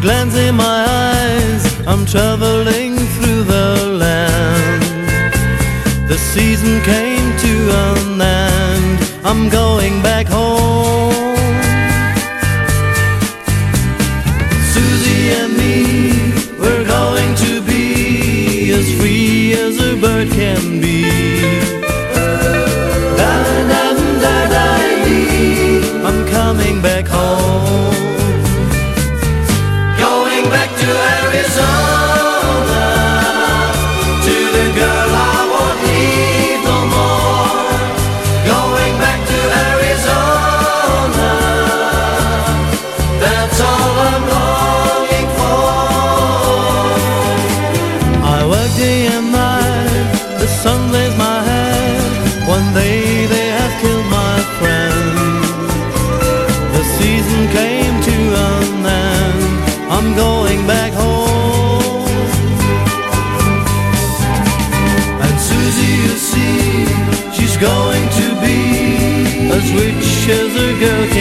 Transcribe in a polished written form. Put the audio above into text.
glance in my eyes, I'm traveling through the land. The season came to an end, I'm going back home. Susie and me, we're going to be as free as a bird can be. I'm coming back home. Going back to Arizona, to the girl I won't leave no more. Going back to Arizona, that's all I'm longing for. I work day and night, the sun lays my head. One day they have killed my friend. The season came to an end, I'm going back home. And Susie, you see, she's going to be as rich as a girl